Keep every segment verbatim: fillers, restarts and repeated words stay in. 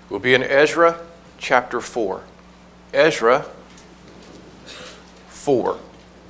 We'll be in Ezra chapter four. Ezra four.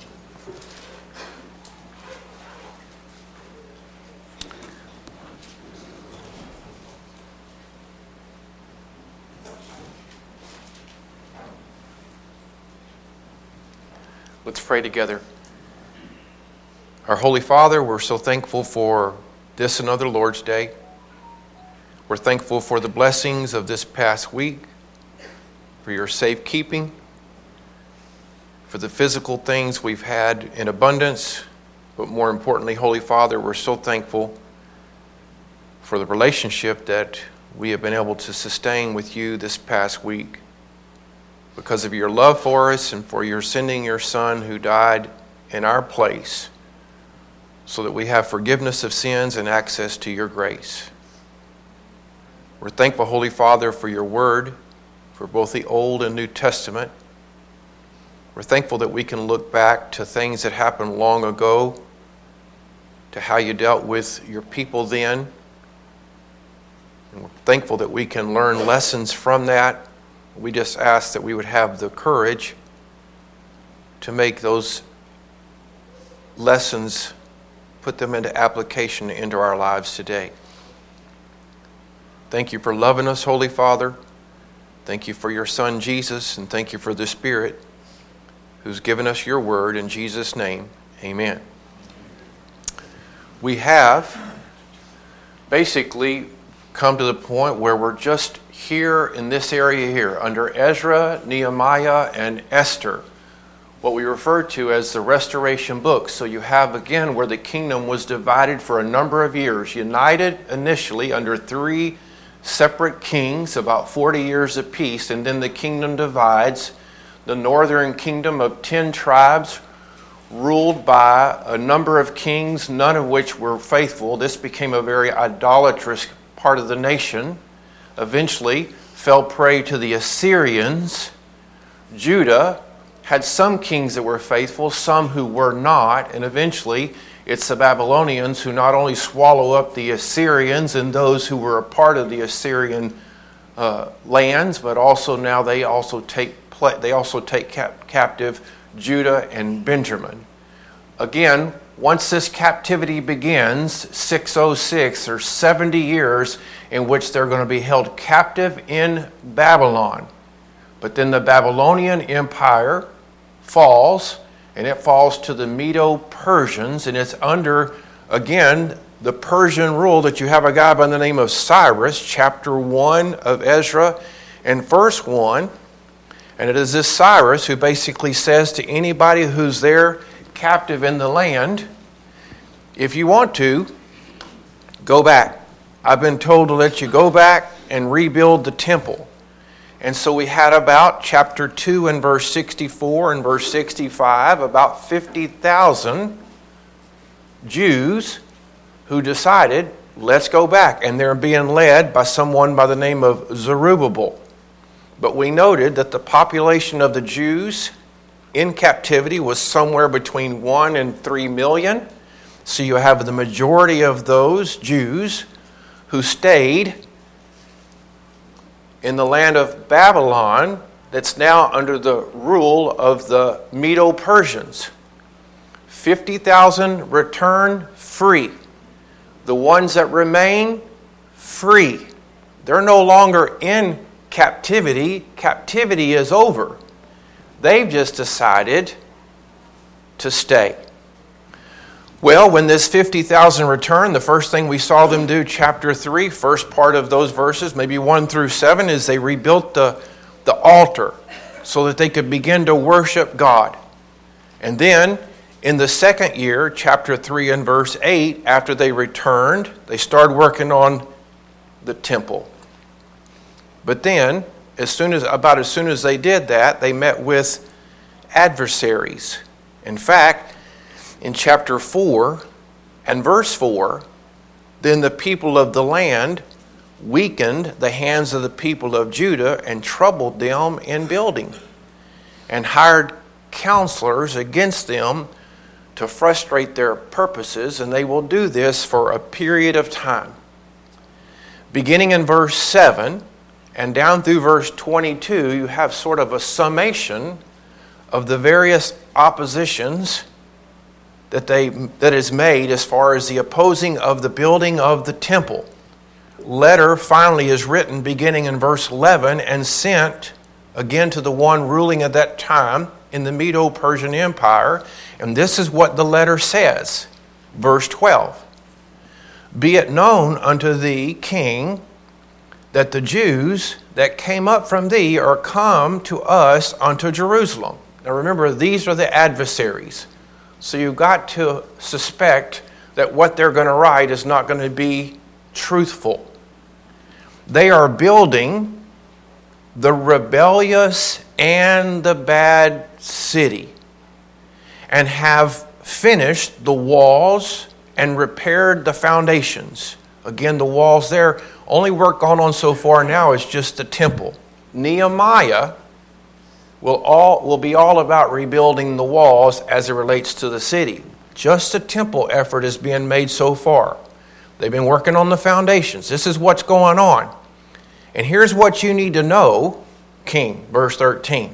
Let's pray together. Our Holy Father, we're so thankful for this another Lord's Day. We're thankful for the blessings of this past week, for your safekeeping, for the physical things we've had in abundance, but more importantly, Holy Father, we're so thankful for the relationship that we have been able to sustain with you this past week because of your love for us and for your sending your Son who died in our place so that we have forgiveness of sins and access to your grace. We're thankful, Holy Father, for your word, for both the Old and New Testament. We're thankful that we can look back to things that happened long ago, to how you dealt with your people then. And we're thankful that we can learn lessons from that. We just ask that we would have the courage to make those lessons, put them into application into our lives today. Thank you for loving us, Holy Father. Thank you for your Son, Jesus, and thank you for the Spirit who's given us your word. In Jesus' name, amen. We have basically come to the point where we're just here in this area here, under Ezra, Nehemiah, and Esther, what we refer to as the Restoration books. So you have, again, where the kingdom was divided for a number of years, united initially under three separate kings, about forty years apiece, and then the kingdom divides. The northern kingdom of ten tribes, ruled by a number of kings, none of which were faithful. This became a very idolatrous part of the nation. Eventually fell prey to the Assyrians. Judah had some kings that were faithful, some who were not, and eventually it's the Babylonians who not only swallow up the Assyrians and those who were a part of the Assyrian uh, lands, but also now they also take they also take cap- captive Judah and Benjamin. Again, once this captivity begins, six oh six, there's seventy years in which they're going to be held captive in Babylon. But then the Babylonian Empire falls, and it falls to the Medo-Persians, and it's under, again, the Persian rule that you have a guy by the name of Cyrus, chapter one of Ezra and verse one. And it is this Cyrus who basically says to anybody who's there captive in the land, if you want to, go back. I've been told to let you go back and rebuild the temple. And so we had about chapter two and verse sixty-four and verse sixty-five, about fifty thousand Jews who decided, let's go back. And they're being led by someone by the name of Zerubbabel. But we noted that the population of the Jews in captivity was somewhere between one and three million. So you have the majority of those Jews who stayed in the land of Babylon that's now under the rule of the Medo-Persians. fifty thousand return free. The ones that remain, free. They're no longer in captivity. Captivity is over. They've just decided to stay. Well, when this fifty thousand returned, the first thing we saw them do, chapter three, first part of those verses, maybe one through seven, is they rebuilt the, the altar so that they could begin to worship God. And then, in the second year, chapter three and verse eight, after they returned, they started working on the temple. But then, as soon as about as soon as they did that, they met with adversaries. In fact, in chapter four and verse four, then the people of the land weakened the hands of the people of Judah and troubled them in building, and hired counselors against them to frustrate their purposes, and they will do this for a period of time. Beginning in verse seven And down through verse twenty-two, you have sort of a summation of the various oppositions that they that is made as far as the opposing of the building of the temple. Letter finally is written beginning in verse eleven and sent again to the one ruling at that time in the Medo-Persian Empire. And this is what the letter says. Verse twelve. Be it known unto thee, king, that the Jews that came up from thee are come to us unto Jerusalem. Now remember, these are the adversaries. So you've got to suspect that what they're going to write is not going to be truthful. They are building the rebellious and the bad city and have finished the walls and repaired the foundations. Again, the walls there, only work gone on so far now is just the temple. Nehemiah will all will be all about rebuilding the walls as it relates to the city. Just the temple effort is being made so far. They've been working on the foundations. This is what's going on. And here's what you need to know, king, verse thirteen.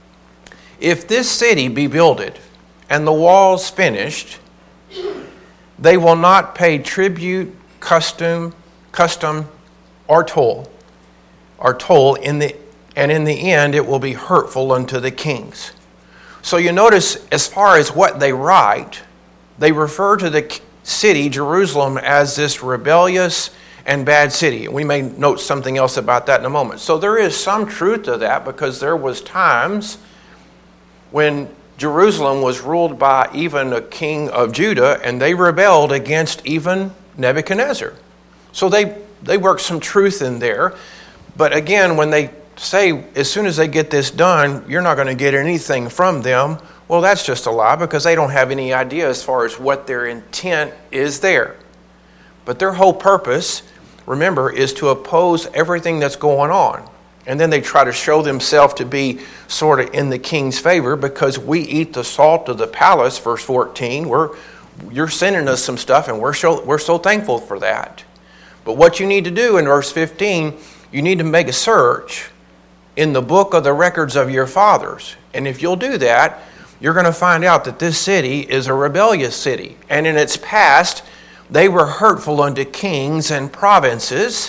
If this city be builded and the walls finished, they will not pay tribute, custom, custom, or toll, or toll in the and in the end it will be hurtful unto the kings. So you notice, as far as what they write, they refer to the city, Jerusalem, as this rebellious and bad city. We may note something else about that in a moment. So there is some truth to that, because there was times when Jerusalem was ruled by even a king of Judah, and they rebelled against even Nebuchadnezzar. So they, they worked some truth in there. But again, when they say, as soon as they get this done, you're not going to get anything from them, well, that's just a lie, because they don't have any idea as far as what their intent is there. But their whole purpose, remember, is to oppose everything that's going on. And then they try to show themselves to be sort of in the king's favor, because we eat the salt of the palace, verse fourteen. We're, you're sending us some stuff, and we're so, we're so thankful for that. But what you need to do in verse fifteen, you need to make a search in the book of the records of your fathers. And if you'll do that, you're going to find out that this city is a rebellious city. And in its past, they were hurtful unto kings and provinces,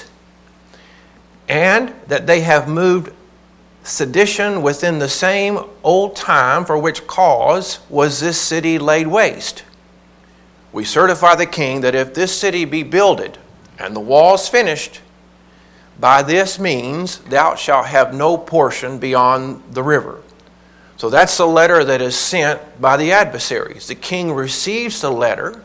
and that they have moved sedition within the same old time, for which cause was this city laid waste. We certify the king that if this city be builded and the walls finished, by this means thou shalt have no portion beyond the river. So that's the letter that is sent by the adversaries. The king receives the letter.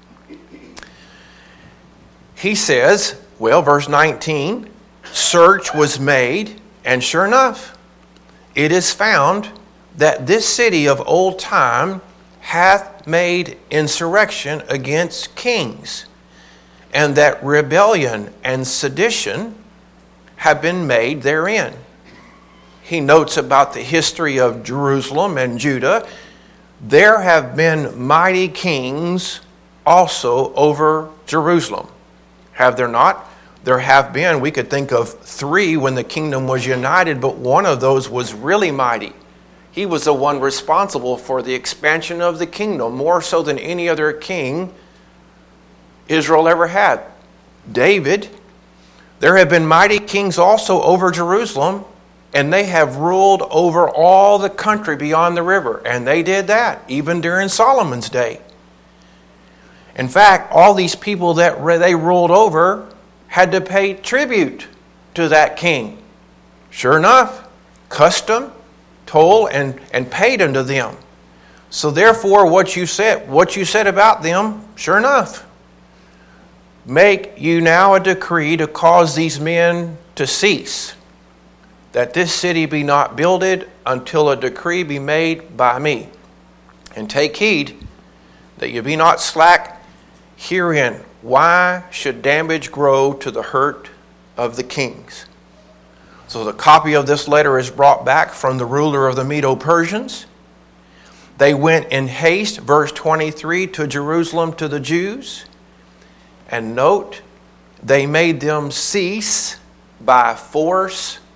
He says, well, verse nineteen, search was made, and sure enough, it is found that this city of old time hath made insurrection against kings, and that rebellion and sedition have been made therein. He notes about the history of Jerusalem and Judah. There have been mighty kings also over Jerusalem. Have there not? There have been. We could think of three when the kingdom was united, but one of those was really mighty. He was the one responsible for the expansion of the kingdom, more so than any other king Israel ever had. David. There have been mighty kings also over Jerusalem, and they have ruled over all the country beyond the river. And they did that, even during Solomon's day. In fact, all these people that they ruled over had to pay tribute to that king. Sure enough, custom, toll, and, and paid unto them. So therefore, what you said, what you said about them, sure enough, make you now a decree to cause these men to cease, that this city be not builded until a decree be made by me. And take heed that you be not slack herein. Why should damage grow to the hurt of the kings? So the copy of this letter is brought back from the ruler of the Medo-Persians. They went in haste, verse twenty-three, to Jerusalem to the Jews. And note, they made them cease by force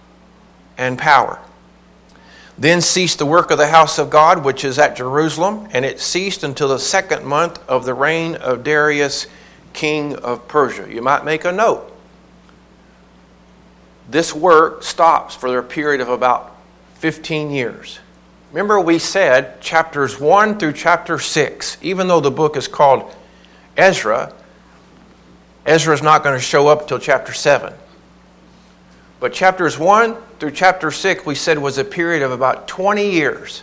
and power. Then ceased the work of the house of God, which is at Jerusalem, and it ceased until the second month of the reign of Darius, king of Persia. You might make a note. This work stops for a period of about fifteen years. Remember, we said chapters one through chapter six, even though the book is called Ezra, Ezra's not going to show up until chapter seven. But chapters one through chapter six, we said, was a period of about twenty years.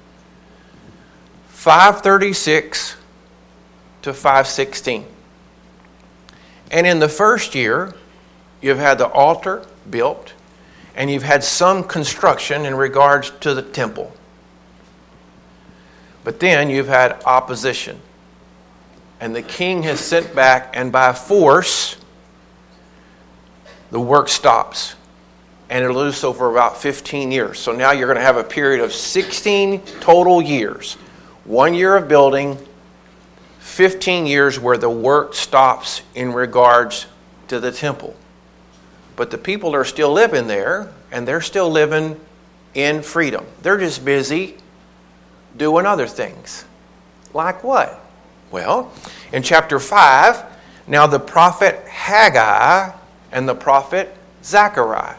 five thirty-six to five sixteen. And in the first year, you've had the altar built, and you've had some construction in regards to the temple. But then you've had opposition. And the king has sent back, and by force, the work stops. And it'll do so for about fifteen years. So now you're going to have a period of sixteen total years. One year of building, fifteen years where the work stops in regards to the temple. But the people are still living there, and they're still living in freedom. They're just busy doing other things. Like what? Well, in chapter five, now the prophet Haggai and the prophet Zechariah,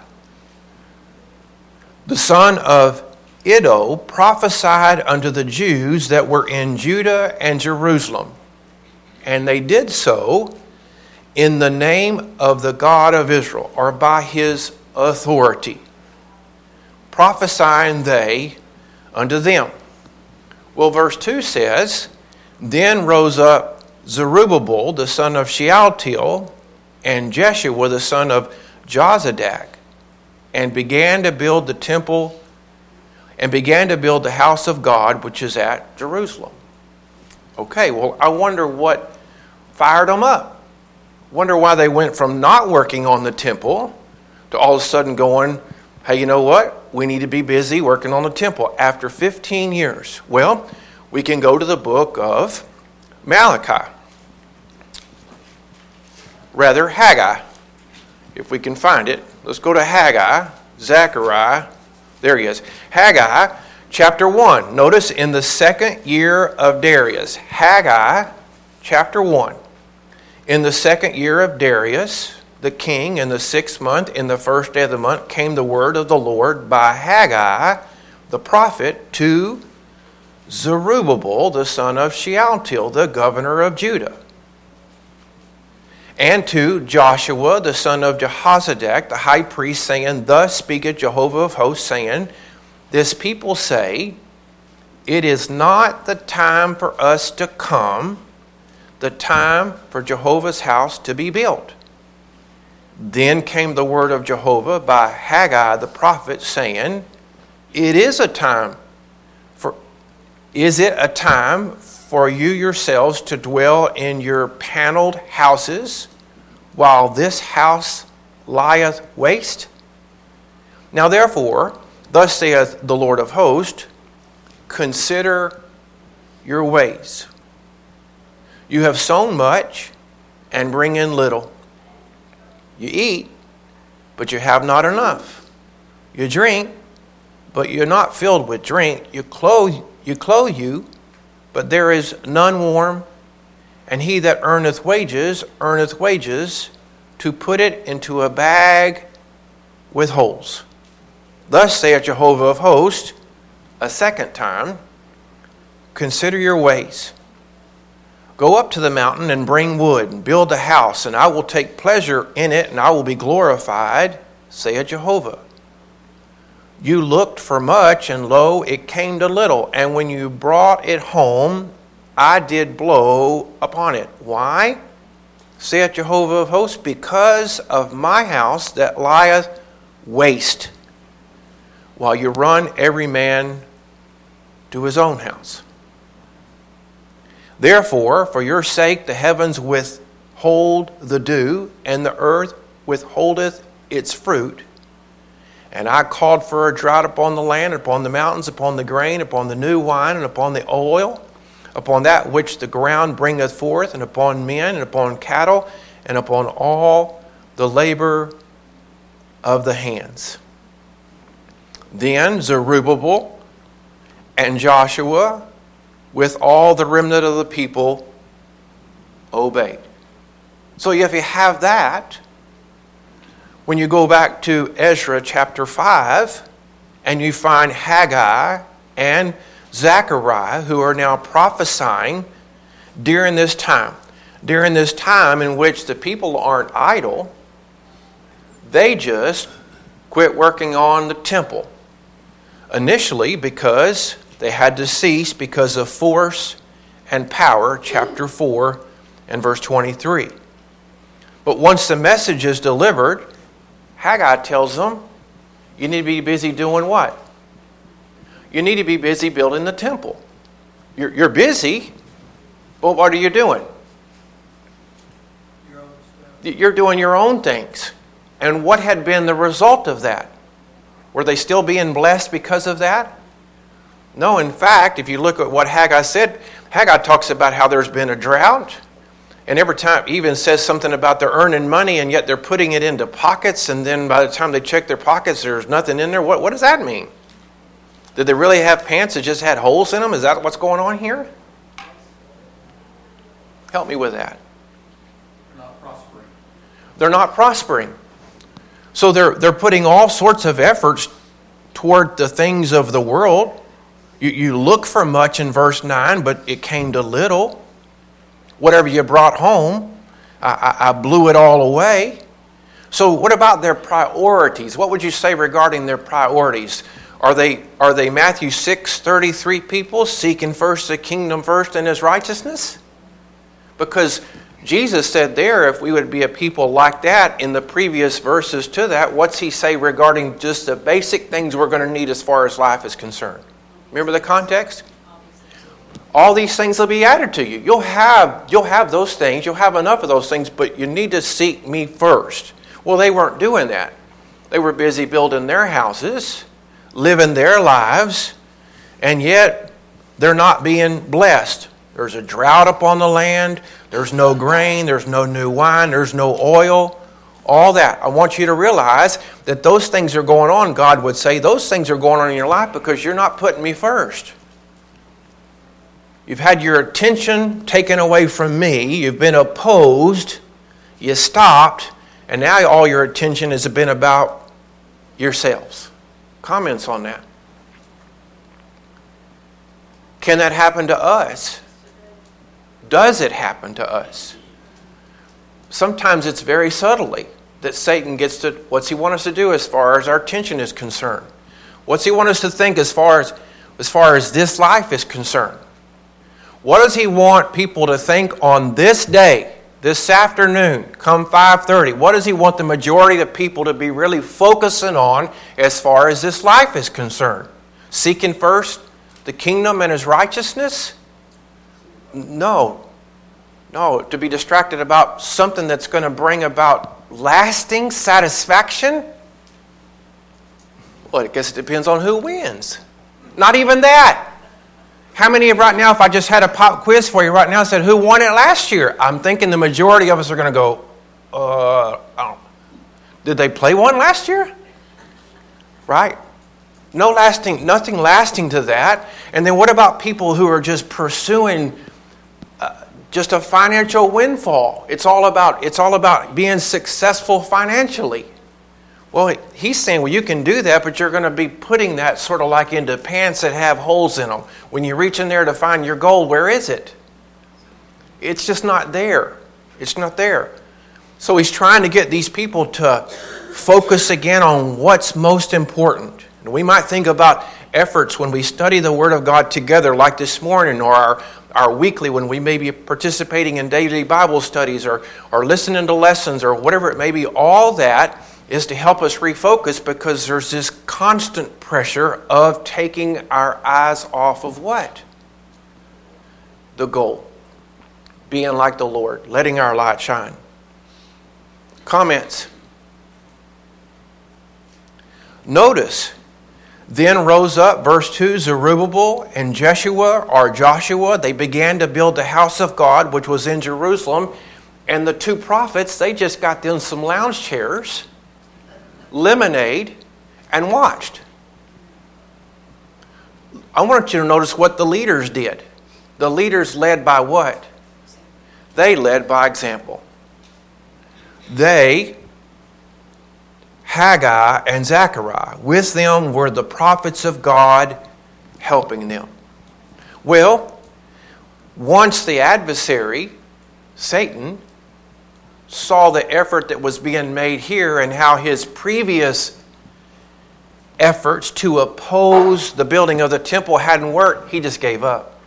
the son of Iddo, prophesied unto the Jews that were in Judah and Jerusalem. And they did so in the name of the God of Israel, or by his authority. Prophesying they unto them. Well, verse two says, Then rose up Zerubbabel, the son of Shealtiel, and Jeshua, the son of Jozadak, and began to build the temple, and began to build the house of God, which is at Jerusalem. Okay, well, I wonder what fired them up. Wonder why they went from not working on the temple to all of a sudden going, hey, you know what? We need to be busy working on the temple after fifteen years. Well, we can go to the book of Malachi. Rather, Haggai, if we can find it. Let's go to Haggai, Zechariah. There he is. Haggai, chapter one. Notice in the second year of Darius. Haggai, chapter one. In the second year of Darius, the king, in the sixth month, in the first day of the month, came the word of the Lord by Haggai, the prophet, to Zerubbabel, the son of Shealtiel, the governor of Judah, and to Joshua, the son of Jehozadak, the high priest, saying, Thus speaketh Jehovah of hosts, saying, This people say, It is not the time for us to come, the time for Jehovah's house to be built. Then came the word of Jehovah by Haggai the prophet, saying, It is a time for is it a time for you yourselves to dwell in your paneled houses, while this house lieth waste? Now therefore, thus saith the Lord of hosts, consider your ways. You have sown much and bring in little. You eat, but you have not enough. You drink, but you're not filled with drink. You clothe, you clothe you, but there is none warm. And he that earneth wages, earneth wages, to put it into a bag with holes. Thus saith Jehovah of hosts, a second time, consider your ways. Go up to the mountain and bring wood, and build a house, and I will take pleasure in it, and I will be glorified, saith Jehovah. You looked for much, and lo, it came to little. And when you brought it home, I did blow upon it. Why? Saith Jehovah of hosts, because of my house that lieth waste, while you run every man to his own house. Therefore, for your sake, the heavens withhold the dew, and the earth withholdeth its fruit. And I called for a drought upon the land, upon the mountains, upon the grain, upon the new wine, and upon the oil, upon that which the ground bringeth forth, and upon men, and upon cattle, and upon all the labor of the hands. Then Zerubbabel and Joshua, with all the remnant of the people, obeyed. So if you have that, when you go back to Ezra chapter five, and you find Haggai and Zechariah, who are now prophesying during this time, during this time in which the people aren't idle, they just quit working on the temple. Initially because they had to cease because of force and power, chapter four and verse twenty-three. But once the message is delivered, Haggai tells them, you need to be busy doing what? You need to be busy building the temple. You're, you're busy, but what are you doing? Your own stuff. You're doing your own things. And what had been the result of that? Were they still being blessed because of that? No, in fact, if you look at what Haggai said, Haggai talks about how there's been a drought. And every time even says something about they're earning money and yet they're putting it into pockets, and then by the time they check their pockets, there's nothing in there. What, what does that mean? Did they really have pants that just had holes in them? Is that what's going on here? Help me with that. They're not prospering. They're not prospering. So they're they're putting all sorts of efforts toward the things of the world. You, you look for much in verse nine, but it came to little. Whatever you brought home, I, I, I blew it all away. So what about their priorities? What would you say regarding their priorities? Are they are they Matthew six thirty-three people seeking first the kingdom first and his righteousness? Because Jesus said there, if we would be a people like that in the previous verses to that, what's he say regarding just the basic things we're going to need as far as life is concerned? Remember the context? All these things will be added to you. You'll have, you'll have those things. You'll have enough of those things, but you need to seek me first. Well, they weren't doing that. They were busy building their houses, living their lives, and yet they're not being blessed. There's a drought upon the land. There's no grain. There's no new wine. There's no oil. All that. I want you to realize that those things are going on. God would say those things are going on in your life because you're not putting me first. You've had your attention taken away from me. You've been opposed. You stopped. And now all your attention has been about yourselves. Comments on that? Can that happen to us? Does it happen to us? Sometimes it's very subtly that Satan gets to, what's he want us to do as far as our attention is concerned? What's he want us to think as far as, as far as this life is concerned? What does he want people to think on this day, this afternoon, come five thirty? What does he want the majority of people to be really focusing on as far as this life is concerned? Seeking first the kingdom and his righteousness? No. No, to be distracted about something that's going to bring about lasting satisfaction? Well, I guess it depends on who wins. Not even that. How many of right now, if I just had a pop quiz for you right now, said, who won it last year? I'm thinking the majority of us are going to go, uh, I don't, did they play one last year? Right? No lasting, nothing lasting to that. And then what about people who are just pursuing uh, just a financial windfall? It's all about, it's all about being successful financially. Well, he's saying, well, you can do that, but you're going to be putting that sort of like into pants that have holes in them. When you reach in there to find your gold, where is it? It's just not there. It's not there. So he's trying to get these people to focus again on what's most important. And we might think about efforts when we study the Word of God together, like this morning, or our, our weekly when we may be participating in daily Bible studies, or, or listening to lessons, or whatever it may be. All that is to help us refocus, because there's this constant pressure of taking our eyes off of what? The goal. Being like the Lord. Letting our light shine. Comments. Notice, then rose up, verse two, Zerubbabel and Jeshua, or Joshua, they began to build the house of God, which was in Jerusalem. And the two prophets, they just got them some lounge chairs, lemonade, and watched. I want you to notice what the leaders did. The leaders led by what? They led by example. They, Haggai and Zechariah, with them were the prophets of God helping them. Well, once the adversary, Satan, saw the effort that was being made here and how his previous efforts to oppose the building of the temple hadn't worked, he just gave up.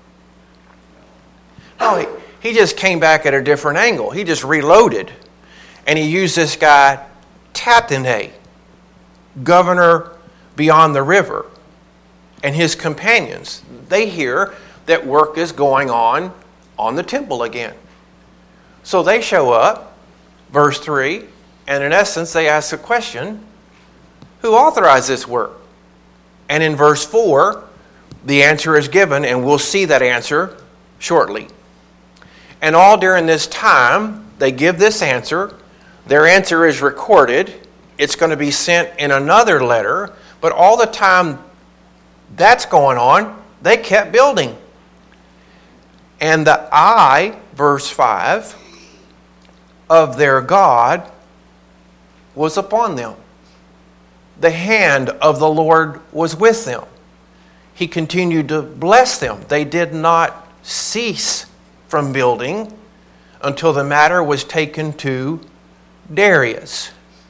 No, he, he just came back at a different angle. He just reloaded. And he used this guy, Tattenai, governor beyond the river, and his companions. They hear that work is going on on the temple again. So they show up, verse three, and in essence they ask the question, who authorized this work? And in verse four, the answer is given, and we'll see that answer shortly. And all during this time, they give this answer. Their answer is recorded. It's going to be sent in another letter. But all the time that's going on, they kept building. And the eye, verse five, of their God was upon them. The hand of the Lord was with them. He continued to bless them. They did not cease from building until the matter was taken to Darius.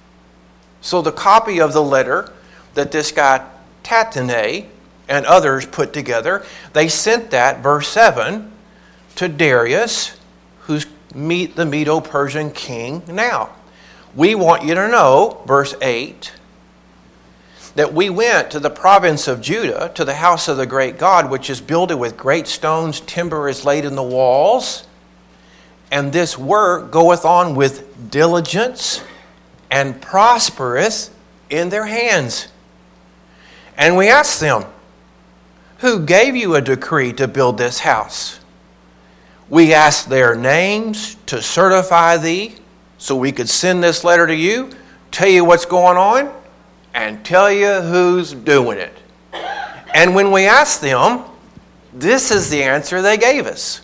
So the copy of the letter that this guy Tattenai and others put together, they sent that, verse seven, to Darius, who's meet the Medo-Persian king now. We want you to know, verse eight, that we went to the province of Judah, to the house of the great God, which is builded with great stones, timber is laid in the walls, and this work goeth on with diligence and prospereth in their hands. And we asked them, who gave you a decree to build this house? We asked their names to certify thee, so we could send this letter to you, tell you what's going on, and tell you who's doing it. And when we asked them, this is the answer they gave us.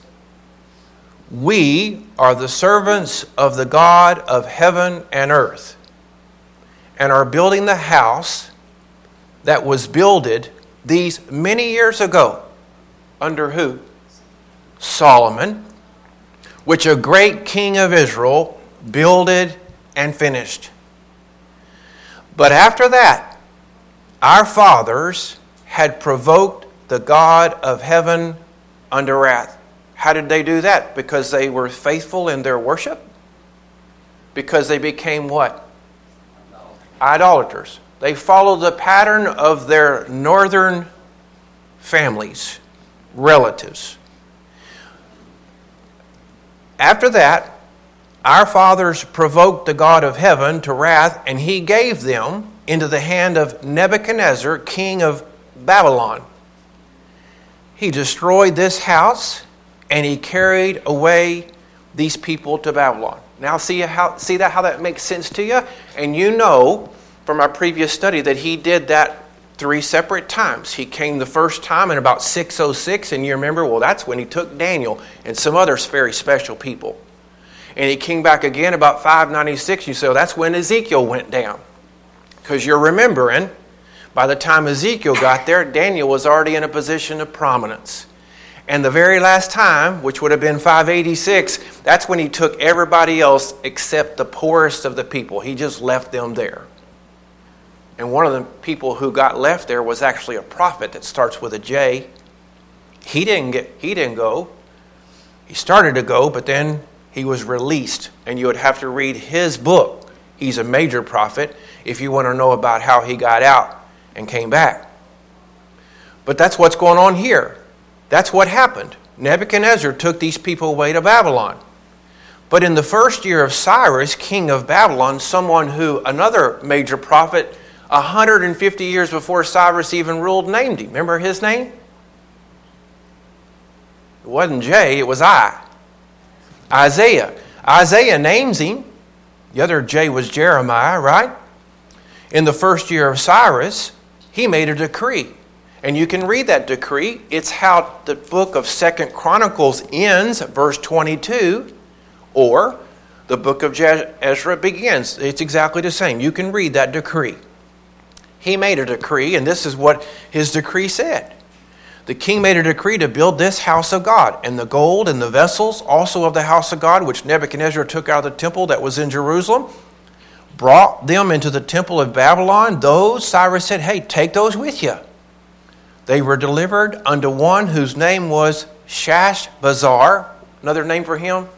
We are the servants of the God of heaven and earth, and are building the house that was builded these many years ago. Under who? Solomon, which a great king of Israel builded and finished. But after that, our fathers had provoked the God of heaven unto wrath. How did they do that? Because they were faithful in their worship? Because they became what? Idolaters. They followed the pattern of their northern families, relatives. After that, our fathers provoked the God of heaven to wrath, and he gave them into the hand of Nebuchadnezzar, king of Babylon. He destroyed this house, and he carried away these people to Babylon. Now see how see that how that makes sense to you? And you know from our previous study that he did that three separate times. He came the first time in about six oh six, and you remember, well, that's when he took Daniel and some other very special people. And he came back again about five ninety-six. You say, well, that's when Ezekiel went down. Because you're remembering, by the time Ezekiel got there, Daniel was already in a position of prominence. And the very last time, which would have been five eighty-six, that's when he took everybody else except the poorest of the people. He just left them there. And one of the people who got left there was actually a prophet that starts with a J. He didn't get, he didn't go. He started to go, but then he was released. And you would have to read his book. He's a major prophet if you want to know about how he got out and came back. But that's what's going on here. That's what happened. Nebuchadnezzar took these people away to Babylon. But in the first year of Cyrus, king of Babylon, someone who, another major prophet, one hundred fifty years before Cyrus even ruled, named him. Remember his name? It wasn't J, it was I. Isaiah. Isaiah names him. The other J was Jeremiah, right? In the first year of Cyrus, he made a decree. And you can read that decree. It's how the book of Second Chronicles ends, verse twenty-two, or the book of Ezra begins. It's exactly the same. You can read that decree. He made a decree, and this is what his decree said. The king made a decree to build this house of God, and the gold and the vessels also of the house of God, which Nebuchadnezzar took out of the temple that was in Jerusalem, brought them into the temple of Babylon. Those, Cyrus said, hey, take those with you. They were delivered unto one whose name was Shashbazzar. Another name for him?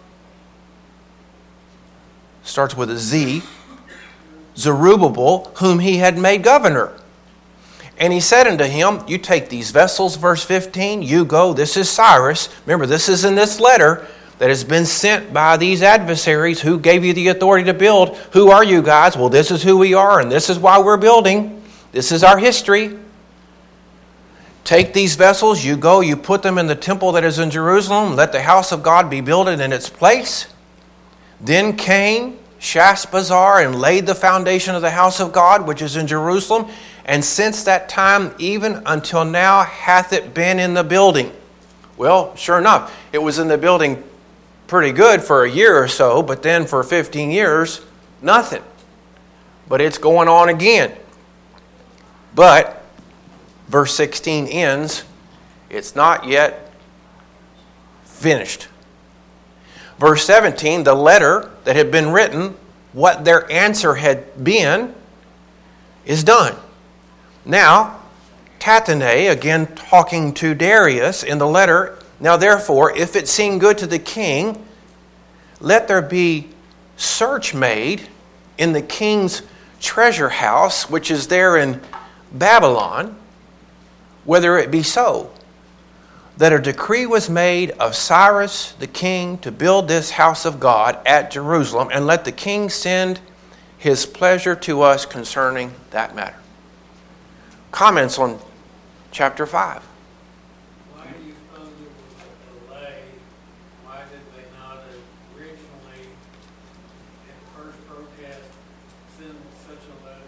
Starts with a Z. Zerubbabel, whom he had made governor. And he said unto him, you take these vessels, verse fifteen, you go, this is Cyrus. Remember, this is in this letter that has been sent by these adversaries who gave you the authority to build. Who are you guys? Well, this is who we are, and this is why we're building. This is our history. Take these vessels, you go, you put them in the temple that is in Jerusalem. Let the house of God be built in its place. Then came Shashbazzar and laid the foundation of the house of God, which is in Jerusalem. And since that time, even until now, hath it been in the building. Well, sure enough, it was in the building pretty good for a year or so, but then for fifteen years, nothing. But it's going on again. But verse sixteen ends, it's not yet finished. Verse seventeen, the letter that had been written, what their answer had been, is done. Now, Tattenai, again talking to Darius in the letter, now therefore, if it seem good to the king, let there be search made in the king's treasure house, which is there in Babylon, whether it be so, that a decree was made of Cyrus the king to build this house of God at Jerusalem, and let the king send his pleasure to us concerning that matter. Comments on chapter five. Why do you suppose it was a delay? Why did they not originally, in the first protest, send such a letter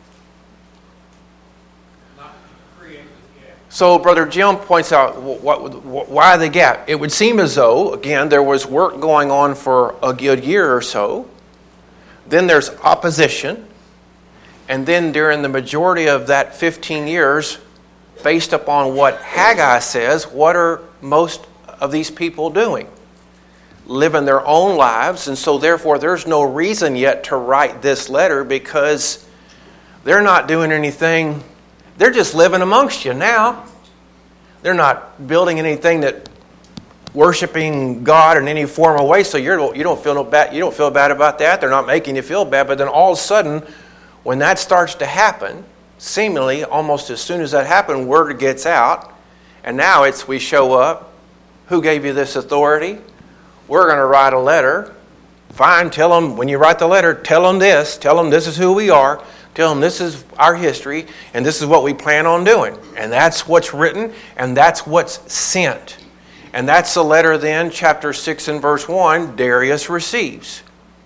to not create this gap? So Brother Jim points out what, what, why the gap. It would seem as though, again, there was work going on for a good year or so. Then there's opposition. And then during the majority of that fifteen years, based upon what Haggai says, what are most of these people doing? Living their own lives. And so therefore there's no reason yet to write this letter, because they're not doing anything. They're just living amongst you now. They're not building anything that worshiping God in any formal way. So you're, you don't feel no bad. You don't feel bad about that. They're not making you feel bad. But then all of a sudden, when that starts to happen, seemingly almost as soon as that happened, word gets out, and now it's we show up. Who gave you this authority? We're going to write a letter. Fine, tell them when you write the letter. Tell them this. Tell them this is who we are. Tell them this is our history, and this is what we plan on doing. And that's what's written, and that's what's sent. And that's the letter then, chapter six and verse one, Darius receives.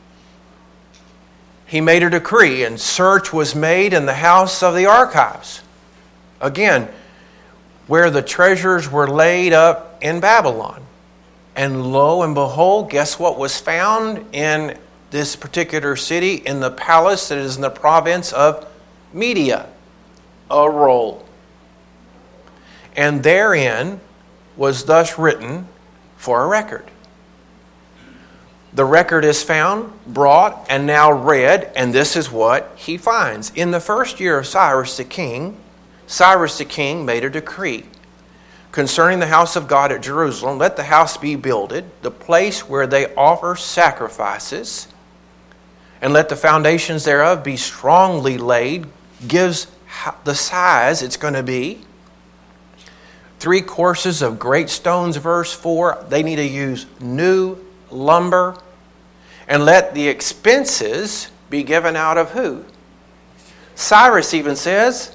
He made a decree, and search was made in the house of the archives. Again, where the treasures were laid up in Babylon. And lo and behold, guess what was found in this particular city, in the palace that is in the province of Media? A roll. And therein was thus written for a record. The record is found, brought, and now read, and this is what he finds. In the first year of Cyrus the king, Cyrus the king made a decree concerning the house of God at Jerusalem. Let the house be builded, the place where they offer sacrifices, and let the foundations thereof be strongly laid. Gives the size it's going to be. Three courses of great stones, verse four. They need to use new lumber. And let the expenses be given out of who? Cyrus even says,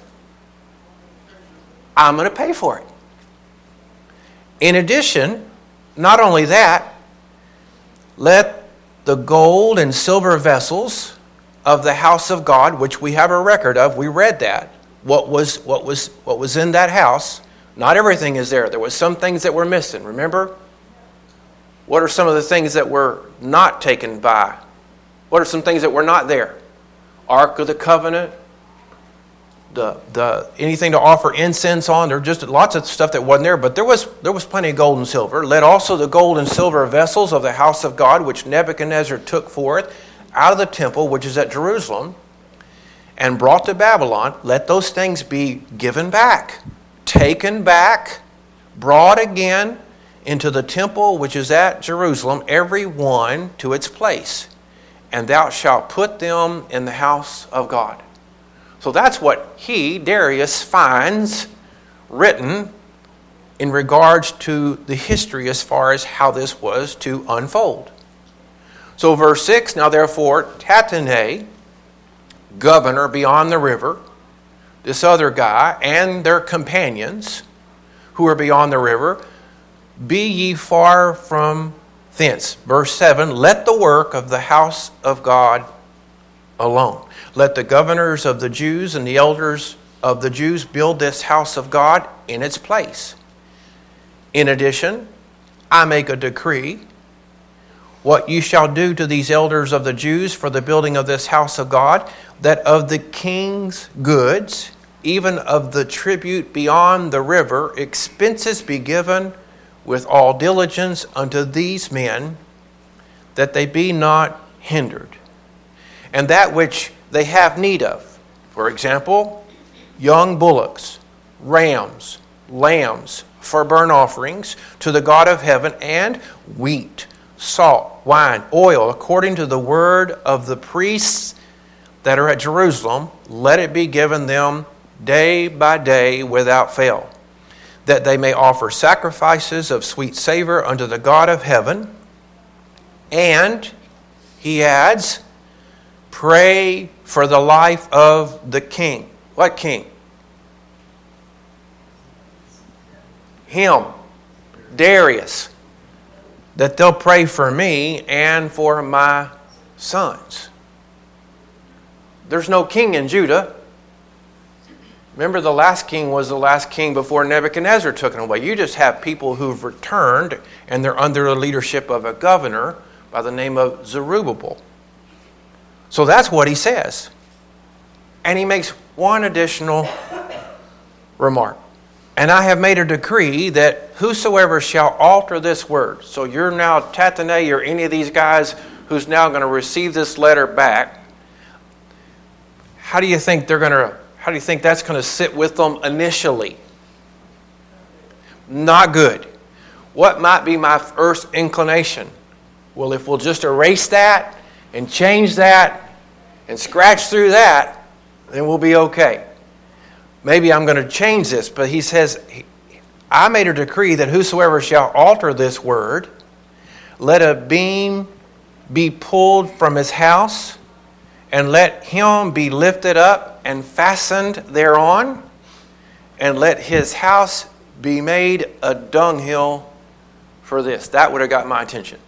I'm going to pay for it. In addition, not only that, let the gold and silver vessels of the house of God, which we have a record of, we read that, what was what was what was in that house. Not everything is there. There was some things that were missing. Remember? What are some of the things that were not taken by? What are some things that were not there? Ark of the Covenant, the the anything to offer incense on. There were just lots of stuff that wasn't there, but there was there was plenty of gold and silver. Let also the gold and silver vessels of the house of God, which Nebuchadnezzar took forth out of the temple, which is at Jerusalem, and brought to Babylon, let those things be given back, taken back, brought again into the temple which is at Jerusalem, every one to its place. And thou shalt put them in the house of God. So that's what he, Darius, finds written in regards to the history as far as how this was to unfold. So verse six, now therefore Tattenai, governor beyond the river, this other guy, and their companions who are beyond the river, be ye far from thence. Verse seven, let the work of the house of God alone. Let the governors of the Jews and the elders of the Jews build this house of God in its place. In addition, I make a decree, what you shall do to these elders of the Jews for the building of this house of God, that of the king's goods, even of the tribute beyond the river, expenses be given with all diligence unto these men, that they be not hindered. And that which they have need of, for example, young bullocks, rams, lambs for burnt offerings to the God of heaven, and wheat, salt, wine, oil, according to the word of the priests that are at Jerusalem, let it be given them day by day without fail, that they may offer sacrifices of sweet savor unto the God of heaven. And, he adds, pray for the life of the king. What king? Him, Darius. That they'll pray for me and for my sons. There's no king in Judah. Remember, the last king was the last king before Nebuchadnezzar took it away. You just have people who've returned, and they're under the leadership of a governor by the name of Zerubbabel. So that's what he says. And he makes one additional remark. And I have made a decree that whosoever shall alter this word. So you're now Tattenai or any of these guys who's now going to receive this letter back. How do you think they're going to, how do you think that's going to sit with them initially? Not good. What might be my first inclination? Well, if we'll just erase that and change that and scratch through that, then we'll be okay. Maybe I'm going to change this, but he says, I made a decree that whosoever shall alter this word, let a beam be pulled from his house, and let him be lifted up and fastened thereon, and let his house be made a dunghill for this. That would have got my attention.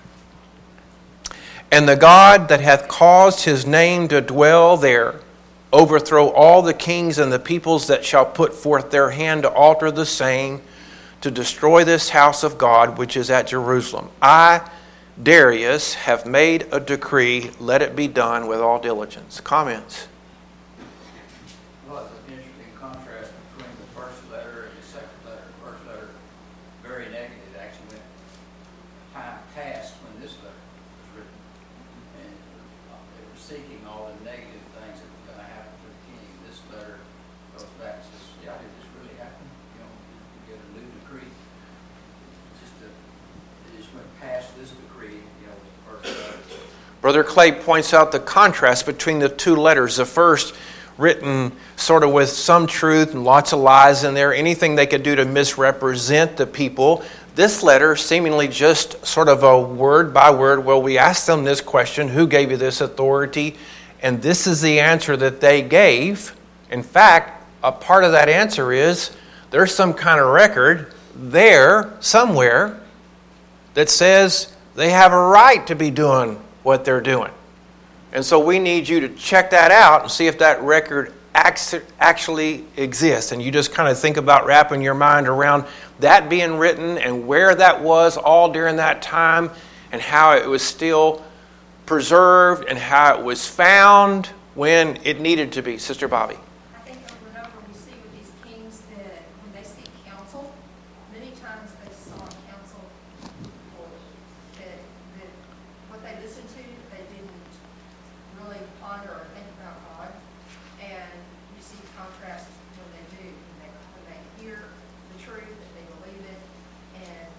And the God that hath caused his name to dwell there, overthrow all the kings and the peoples that shall put forth their hand to alter the same, to destroy this house of God which is at Jerusalem. I, Darius, have made a decree, let it be done with all diligence. Comments? Well, it's an interesting contrast between the first letter and the second letter. The first letter, very negative. It actually went time past when this letter was written. And they were seeking all the negative things that were going to happen to the king. This letter goes back and says, yeah, did this really happen? You know, you get a new decree. Just a, it just went past this decree, you know, with the first letter. Brother Clay points out the contrast between the two letters. The first, written sort of with some truth and lots of lies in there, anything they could do to misrepresent the people. This letter, seemingly just sort of a word by word, well, we asked them this question, who gave you this authority? And this is the answer that they gave. In fact, a part of that answer is there's some kind of record there somewhere that says they have a right to be doing what they're doing. And so we need you to check that out and see if that record actually exists. And you just kind of think about wrapping your mind around that being written and where that was all during that time and how it was still preserved and how it was found when it needed to be. Sister Bobby. I think over and over we see with these kings that when they seek counsel, many times they sought counsel for that, that what they listened to, they didn't really ponder or think about God. And you see contrast when they do, when they, when they hear the truth, that they believe it, and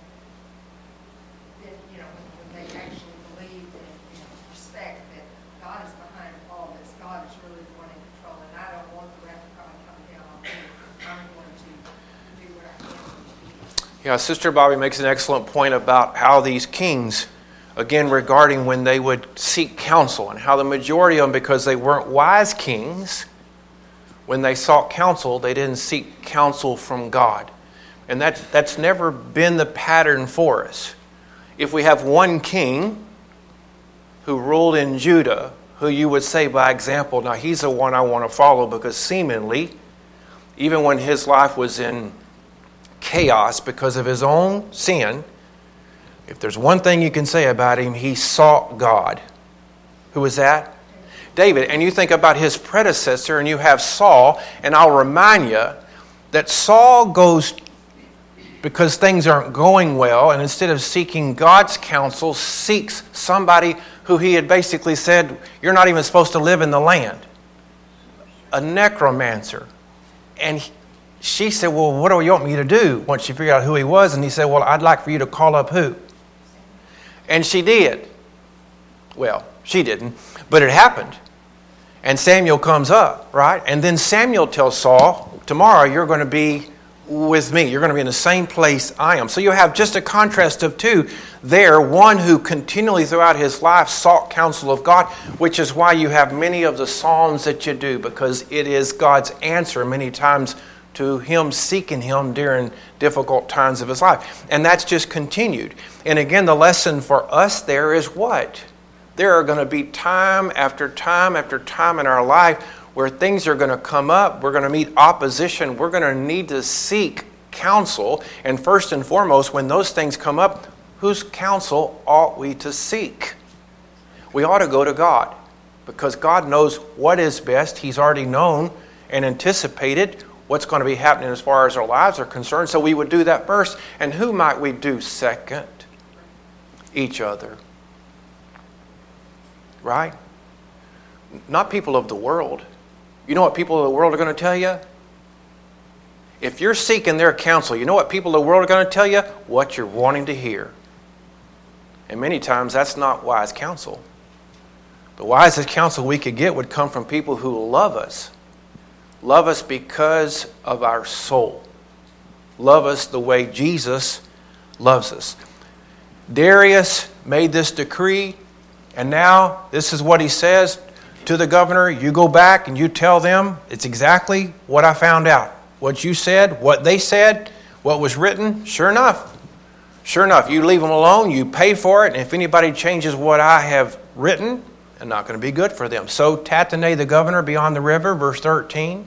then, you know, when, when they actually believe and, and respect that God is behind all this, God is really the one in control, and I don't want the wrath of God coming down on me. I'm going to do what I can to be. Yeah, Sister Bobby makes an excellent point about how these kings, again, regarding when they would seek counsel, and how the majority of them, because they weren't wise kings, when they sought counsel, they didn't seek counsel from God. And that, that's never been the pattern for us. If we have one king who ruled in Judah, who you would say by example, now he's the one I want to follow, because seemingly, even when his life was in chaos because of his own sin, if there's one thing you can say about him, he sought God. Who was that? David. And you think about his predecessor, and you have Saul, and I'll remind you that Saul goes because things aren't going well, and instead of seeking God's counsel, seeks somebody who he had basically said, you're not even supposed to live in the land. A necromancer. And he, she said, well, what do you want me to do? Once she figured out who he was, and he said, well, I'd like for you to call up who? And she did. Well, she didn't, but it happened. And Samuel comes up, right? And then Samuel tells Saul, tomorrow you're going to be with me. You're going to be in the same place I am. So you have just a contrast of two there. One who continually throughout his life sought counsel of God, which is why you have many of the Psalms that you do, because it is God's answer many times to him seeking him during difficult times of his life. And that's just continued. And again, the lesson for us there is what? There are going to be time after time after time in our life where things are going to come up. We're going to meet opposition. We're going to need to seek counsel. And first and foremost, when those things come up, whose counsel ought we to seek? We ought to go to God, because God knows what is best. He's already known and anticipated what's going to be happening as far as our lives are concerned. So we would do that first. And who might we do second? Each other. Right? Not people of the world. You know what people of the world are going to tell you? If you're seeking their counsel, you know what people of the world are going to tell you? What you're wanting to hear. And many times that's not wise counsel. The wisest counsel we could get would come from people who love us. Love us because of our soul. Love us the way Jesus loves us. Darius made this decree, and now this is what he says to the governor. You go back and you tell them it's exactly what I found out. What you said, what they said, what was written, sure enough. Sure enough, you leave them alone, you pay for it, and if anybody changes what I have written, it's not going to be good for them. So Tattenai the governor beyond the river, verse thirteen.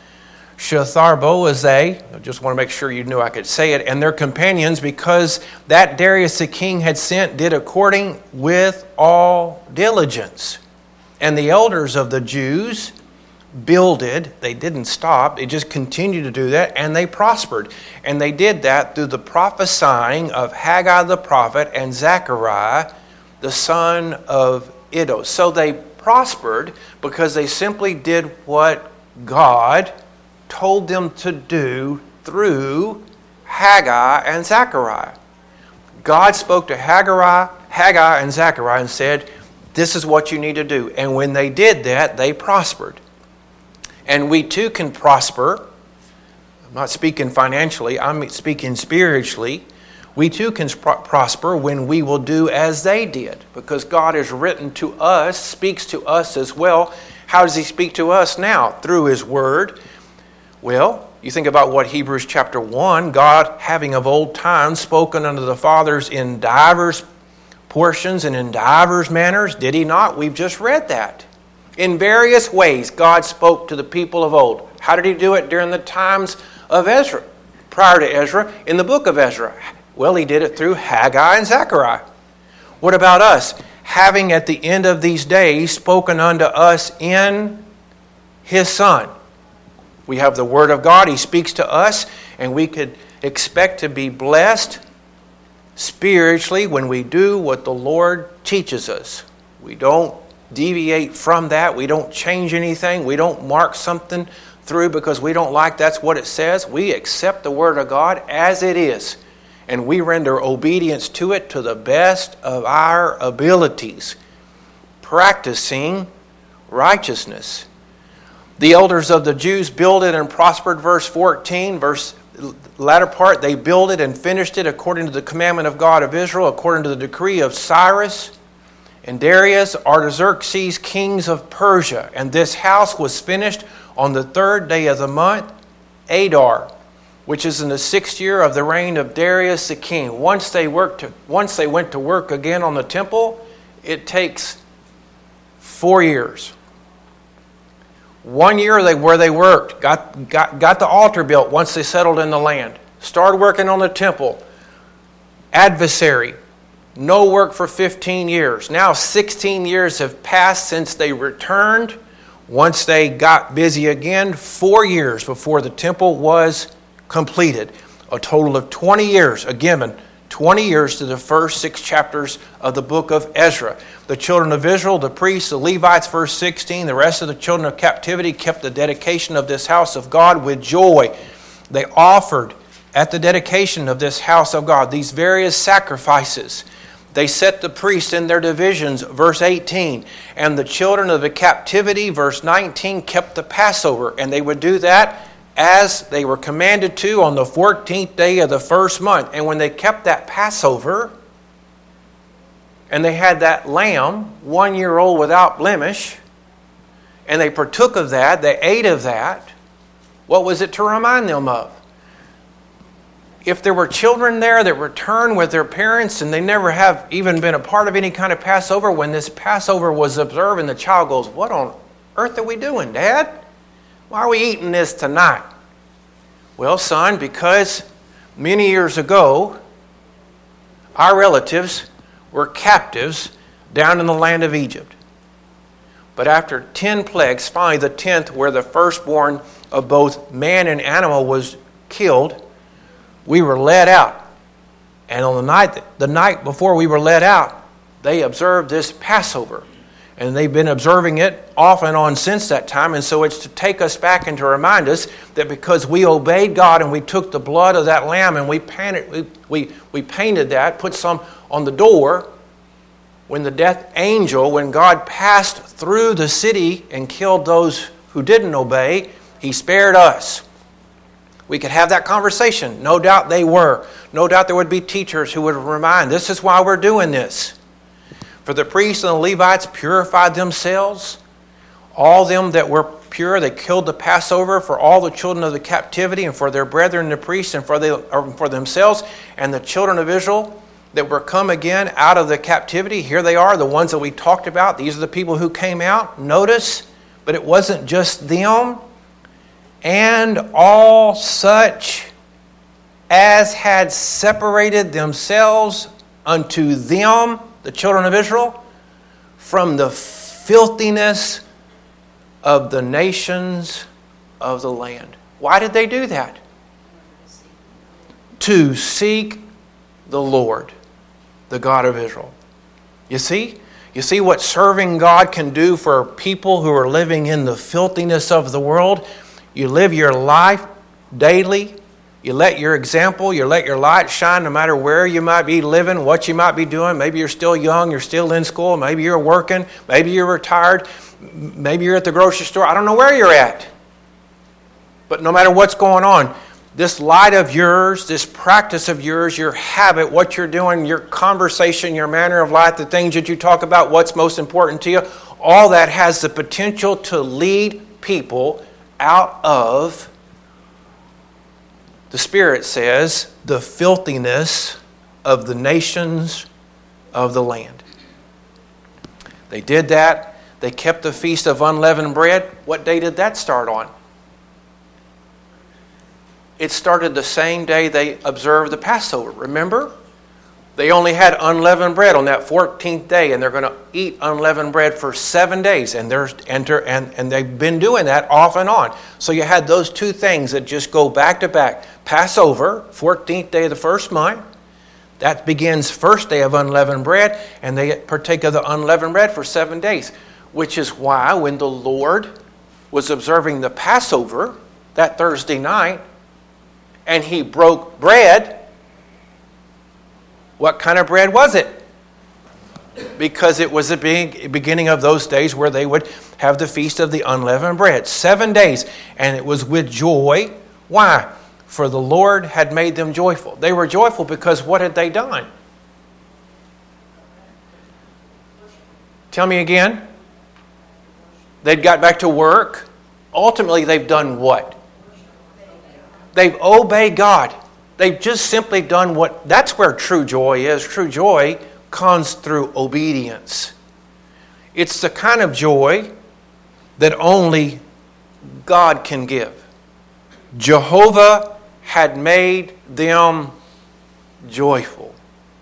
Shethar-boazai, I just want to make sure you knew I could say it, and their companions, because that Darius the king had sent, did according with all diligence. And the elders of the Jews builded, they didn't stop, they just continued to do that, and they prospered. And they did that through the prophesying of Haggai the prophet and Zechariah, the son of Iddo. So they prospered because they simply did what God told them to do through Haggai and Zechariah. God spoke to Haggai, Haggai and Zechariah and said, this is what you need to do. And when they did that, they prospered. And we too can prosper. I'm not speaking financially, I'm speaking spiritually. We too can pro- prosper when we will do as they did, because God has written to us, speaks to us as well. How does he speak to us now? Through his word. Well, you think about what Hebrews chapter one, God having of old time spoken unto the fathers in divers portions and in divers manners, did he not? We've just read that. In various ways, God spoke to the people of old. How did he do it during the times of Ezra? Prior to Ezra, in the book of Ezra. Well, he did it through Haggai and Zechariah. What about us? Having at the end of these days spoken unto us in his Son. We have the Word of God. He speaks to us, and we could expect to be blessed spiritually when we do what the Lord teaches us. We don't deviate from that. We don't change anything. We don't mark something through because we don't like that's what it says. We accept the Word of God as it is, and we render obedience to it to the best of our abilities, practicing righteousness. The elders of the Jews builded and prospered, verse fourteen, verse latter part, they builded and finished it according to the commandment of God of Israel, according to the decree of Cyrus and Darius, Artaxerxes, kings of Persia. And this house was finished on the third day of the month, Adar, which is in the sixth year of the reign of Darius the king. Once they worked, to, once they went to work again on the temple, it takes four years. One year they, where they worked, got, got, got the altar built once they settled in the land. Started working on the temple. Adversary. No work for fifteen years. Now sixteen years have passed since they returned. Once they got busy again, four years before the temple was completed. A total of twenty years, again, twenty years to the first six chapters of the book of Ezra. The children of Israel, the priests, the Levites, verse sixteen, the rest of the children of captivity kept the dedication of this house of God with joy. They offered at the dedication of this house of God these various sacrifices. They set the priests in their divisions, verse eighteen. And the children of the captivity, verse nineteen, kept the Passover. And they would do that as they were commanded to on the fourteenth day of the first month. And when they kept that Passover, and they had that lamb, one year old without blemish, and they partook of that, they ate of that, what was it to remind them of? If there were children there that returned with their parents and they never have even been a part of any kind of Passover, when this Passover was observed and the child goes, what on earth are we doing, Dad? Why are we eating this tonight? Well, son, because many years ago, our relatives were captives down in the land of Egypt. But after ten plagues, finally the tenth, where the firstborn of both man and animal was killed, we were led out. And on the night, the night before we were led out, they observed this Passover. And they've been observing it off and on since that time. And so it's to take us back and to remind us that because we obeyed God and we took the blood of that lamb and we painted, we, we, we painted that, put some on the door, when the death angel, when God passed through the city and killed those who didn't obey, he spared us. We could have that conversation. No doubt they were. No doubt there would be teachers who would remind, this is why we're doing this. For the priests and the Levites purified themselves. All them that were pure, they killed the Passover for all the children of the captivity and for their brethren the priests and for, the, or for themselves. And the children of Israel that were come again out of the captivity, here they are, the ones that we talked about. These are the people who came out. Notice, but it wasn't just them. And all such as had separated themselves unto them, the children of Israel, from the filthiness of the nations of the land. Why did they do that? To seek the Lord, the God of Israel. You see? You see what serving God can do for people who are living in the filthiness of the world? You live your life daily. You let your example, you let your light shine no matter where you might be living, what you might be doing. Maybe you're still young, you're still in school, maybe you're working, maybe you're retired, maybe you're at the grocery store. I don't know where you're at. But no matter what's going on, this light of yours, this practice of yours, your habit, what you're doing, your conversation, your manner of life, the things that you talk about, what's most important to you, all that has the potential to lead people out of, the Spirit says, the filthiness of the nations of the land. They did that. They kept the Feast of Unleavened Bread. What day did that start on? It started the same day they observed the Passover. Remember? They only had unleavened bread on that fourteenth day, and they're going to eat unleavened bread for seven days. And they're enter and, and they've been doing that off and on. So you had those two things that just go back to back. Passover, fourteenth day of the first month. That begins first day of unleavened bread, and they partake of the unleavened bread for seven days. Which is why when the Lord was observing the Passover that Thursday night, and he broke bread, what kind of bread was it? Because it was the beginning of those days where they would have the Feast of the Unleavened Bread. Seven days. And it was with joy. Why? For the Lord had made them joyful. They were joyful because what had they done? Tell me again. They'd got back to work. Ultimately, they've done what? They've obeyed God. They've just simply done what... That's where true joy is. True joy comes through obedience. It's the kind of joy that only God can give. Jehovah had made them joyful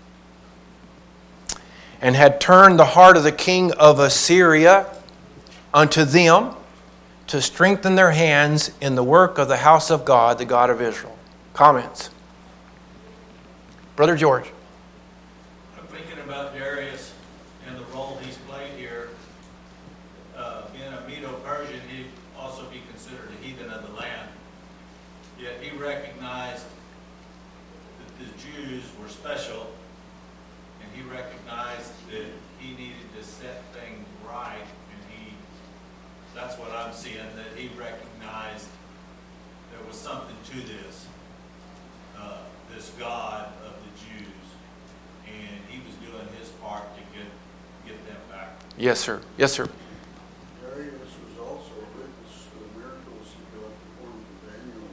and had turned the heart of the king of Assyria unto them to strengthen their hands in the work of the house of God, the God of Israel. Comments? Brother George. I'm thinking about Darius and the role he's played here. Uh, being a Medo-Persian, he'd also be considered a heathen of the land. Yet he recognized that the Jews were special, and he recognized that he needed to set things right, and he, that's what I'm seeing, that he recognized there was something to this, uh, this God of the Jews, and he was doing his part to get get them back. Yes, sir. Yes, sir. Darius was also a witness to the miracles that God performed to Daniel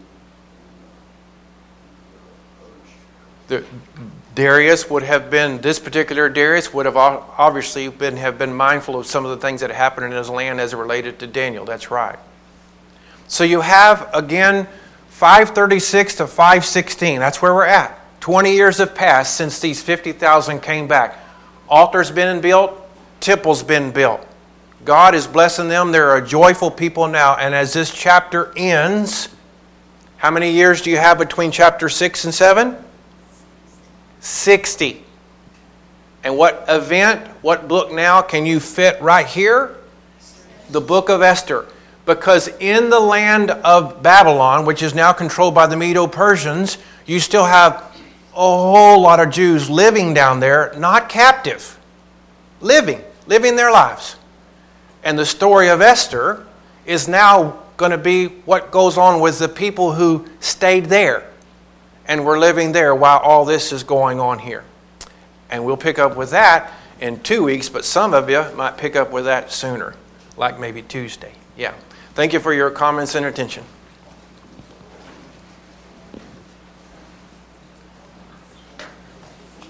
and uh, others. The, Darius would have been, this particular Darius would have obviously been have been mindful of some of the things that happened in his land as it related to Daniel. That's right. So you have, again, five thirty-six to five sixteen. That's where we're at. twenty years have passed since these fifty thousand came back. Altar's been built. Temple's been built. God is blessing them. They're a joyful people now. And as this chapter ends, how many years do you have between chapter six and seven? sixty. And what event, what book now can you fit right here? The book of Esther. Because in the land of Babylon, which is now controlled by the Medo-Persians, you still have a whole lot of Jews living down there, not captive. Living, living their lives. And the story of Esther is now going to be what goes on with the people who stayed there and were living there while all this is going on here. And we'll pick up with that in two weeks, but some of you might pick up with that sooner, like maybe Tuesday. Yeah. Thank you for your comments and attention.